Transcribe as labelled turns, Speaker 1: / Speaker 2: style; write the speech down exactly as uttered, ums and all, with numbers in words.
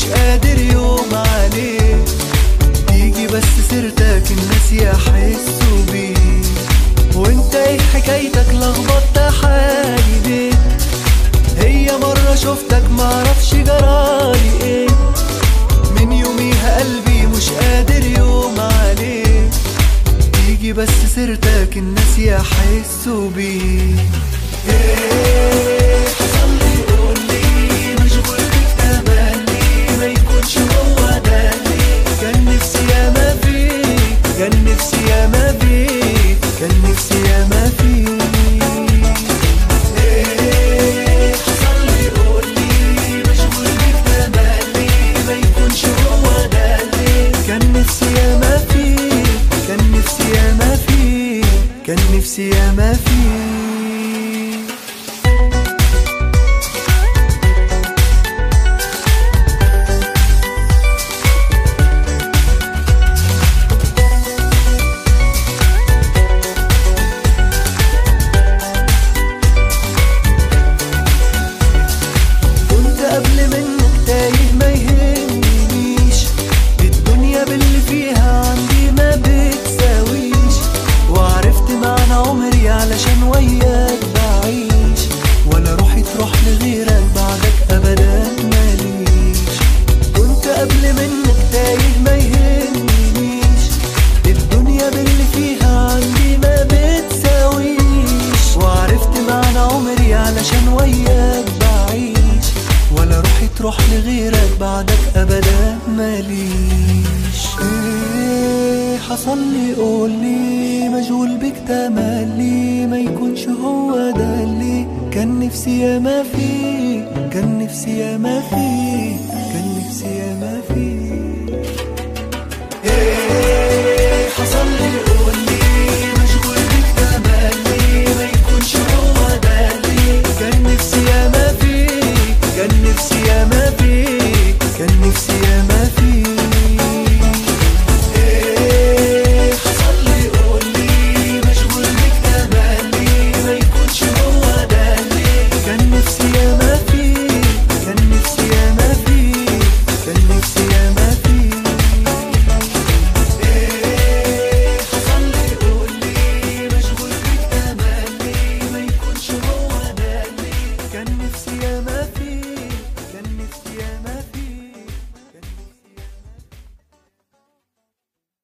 Speaker 1: قادر يوم عليك، تيجي بس سيرتك الناس يحسوا بيك. وانت ايه حكايتك لخبطت حالي ليه؟ هي مرة شفتك معرفش جرالي ايه، من يوميها قلبي مش قادر يوم عليك، تيجي بس سيرتك الناس يحسوا بيك. ايه حصل لي قولي، مشغول بيك تملي، ما يكونش هو ده ليه؟ كان نفسي ياما فيك، كان نفسي ياما فيك، كان نفسي ياما فيك. ايه حصل لي قولي، مشغول بيك تملي، ما يكونش هو ده ليه؟ كان نفسي ياما فيك، كان نفسي ياما فيك، كان نفسي ياما فيك. قبل منك تايه ما يهمنيش، الدنيا باللي فيها عندي ما بتساويش، وعرفت معنى عمري علشان وياك بعيش، ولا روحي تروح لغيرك بعدك ابدا ماليش. كنت قبل منك تايه ما يهمنيش، الدنيا باللي فيها عندي ما بتساويش، وعرفت معنى عمري علشان وياك بعيش، ولا روحي تروح لغيرك بعدك ابدا ماليش. ايه حصل لي قولي، مشغول بيك تملي، ما يكونش هو ده اللي كان نفسي ياما فيه، كان نفسي ياما فيه.